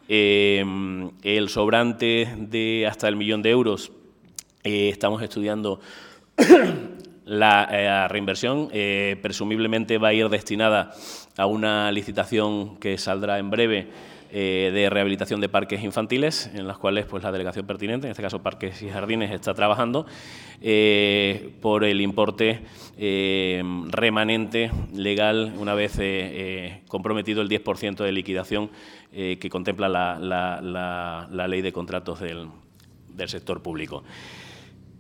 El sobrante de hasta el 1 millón de euros, estamos estudiando la reinversión. Presumiblemente va a ir destinada a una licitación que saldrá en breve de rehabilitación de parques infantiles, en las cuales pues, la delegación pertinente, en este caso Parques y Jardines, está trabajando por el importe remanente legal, una vez comprometido el 10% de liquidación que contempla la ley de contratos del sector público.